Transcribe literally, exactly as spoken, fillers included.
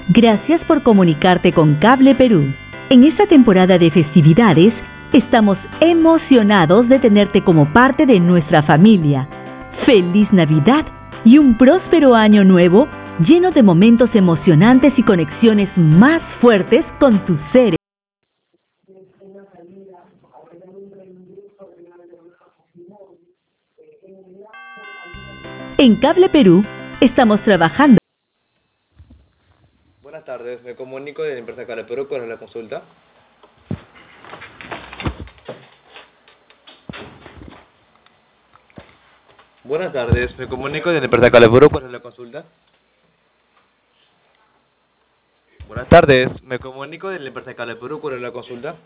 Gracias por comunicarte con Cable Perú. En esta temporada de festividades, estamos emocionados de tenerte como parte de nuestra familia. ¡Feliz Navidad y un próspero año nuevo lleno de momentos emocionantes y conexiones más fuertes con tus seres! En Cable Perú, estamos trabajando. Buenas tardes, me comunico de la empresa Cable Perú. ¿Cuál es la consulta? Buenas tardes, me comunico de la empresa Cable Perú. ¿Cuál es la consulta? Buenas tardes, me comunico de la empresa Cable Perú. ¿Cuál es la consulta?